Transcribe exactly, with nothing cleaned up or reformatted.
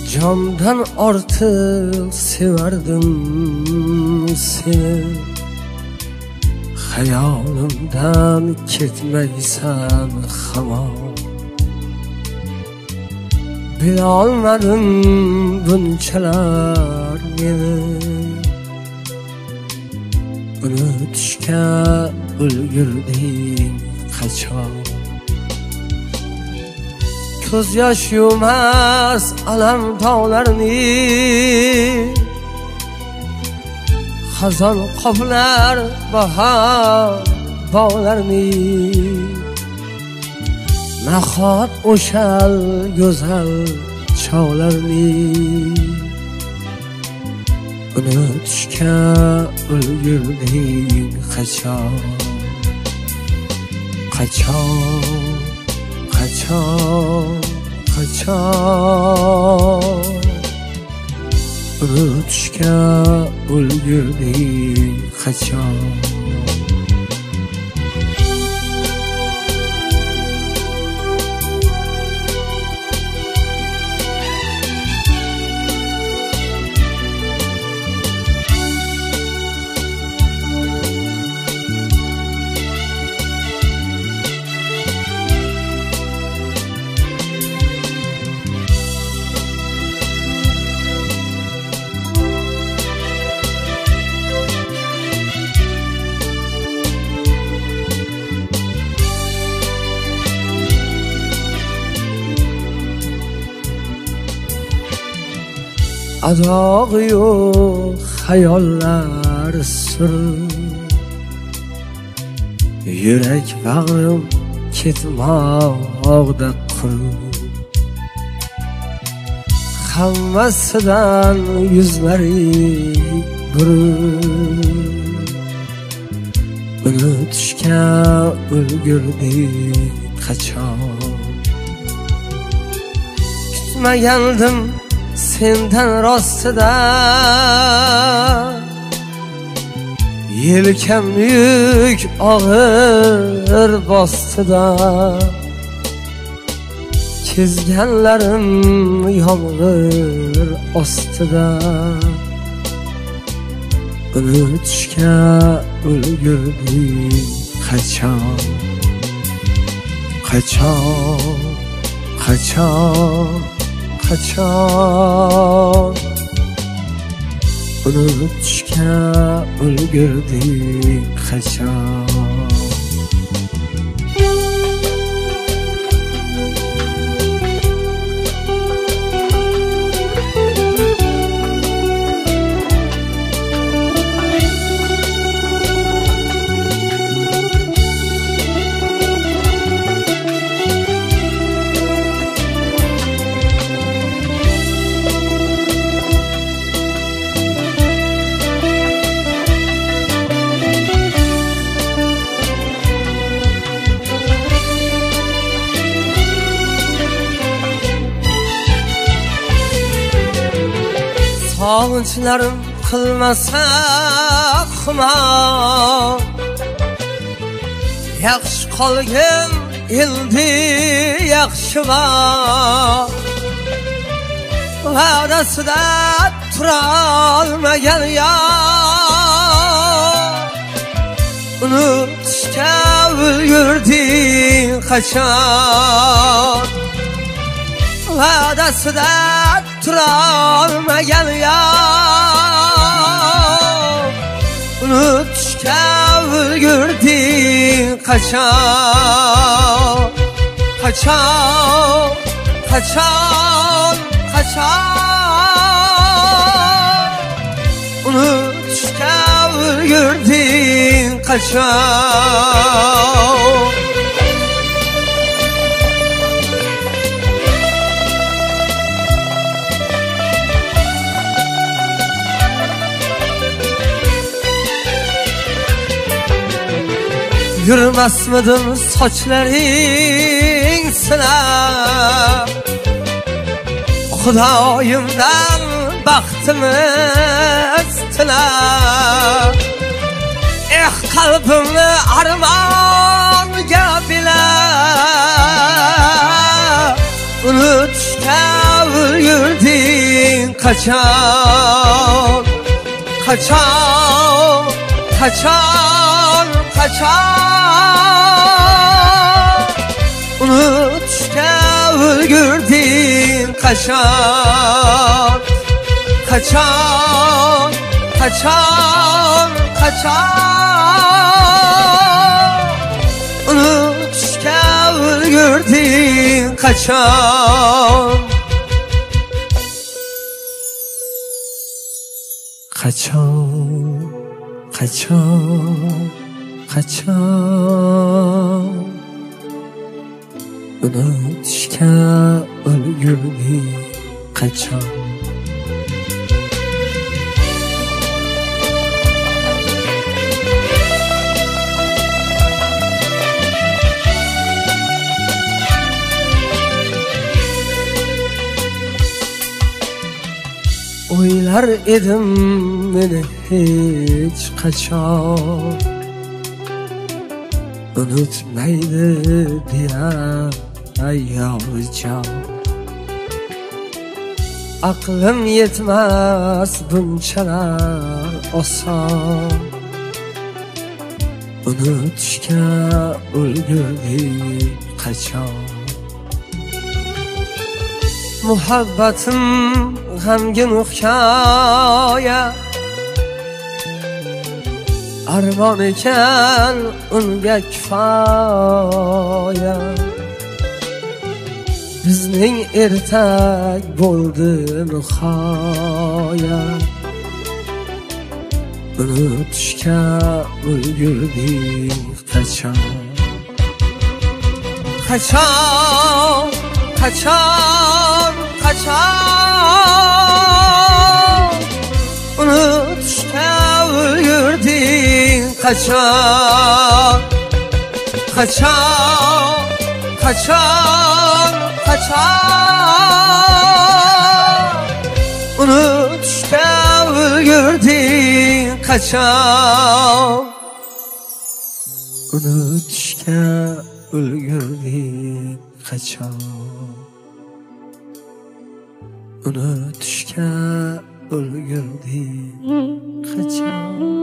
Candan artık severdim seni, hayolimdan ketmaysan hamon. Bilolmadim bunchalar meni, unutishga ulgurding qachon. Ko'z yosh yumas alam tog'larni, xazon qoplar bahor bog'larni. Nahot o'shal go'zal chog'larni, unutishga ulgurding qachon. Qachon, qachon, qachon unutishga ulgurding qachon. Adog'i yo'q xayollar sur, yurak bag'rim ketmoqda qurib. Hammasidan yuzlari burib, unutishga ulgurding qachon. Kutmagandim sendan rostida, yelkam yuk og'ir bostida. Kezganlarim yomg'ir ostida, unutishga ulgurding qachon. Qachon, qachon, qachon unutishga ulgurding qachon. Sog'inchlarım qilmasa xumor, yaxshi qolgan endi yaxshi bor. Va'dasida turolmagan yor, unutishga ulgurding qachon. Va'dasida turolmagan yor, unutishga ulgurding qachon. Qachon, qachon, qachon unutishga ulgurding qachon. Yurmasmidim sochlaring sinab, Xudoyimdan baxtimiz tilab. Eh qalbimni armonga bilab, unutishga ulgurding kaçan, kaçan, kaçan, kaçan. Unutuşka ölgürdün kaçan, kaçan, kaçan, kaçan. Unutuşka ölgürdün kaçan. Kaçan, kaçan, kaçan. Unutuşka ölgürdün kaçan. Oylar edim meni hiç kaçan, unutmaydı diyen ayavcan. Aklım yetmez bunçalar osan, unutuşka ulgurdi kaçan. Muhabbatim g'amgin hikoya, armon ekan unga kifoya. Bizning ertak bo'ldi nihoya, unutishga ulgurdik qachon. Qachon, qachon, qachon. Unutishga ulgurdik qachon. Qachon, qachon, qachon. Unutishga ulgurdik qachon. Unutishga ulgurdik qachon. Unutishga ulgurdik qachon.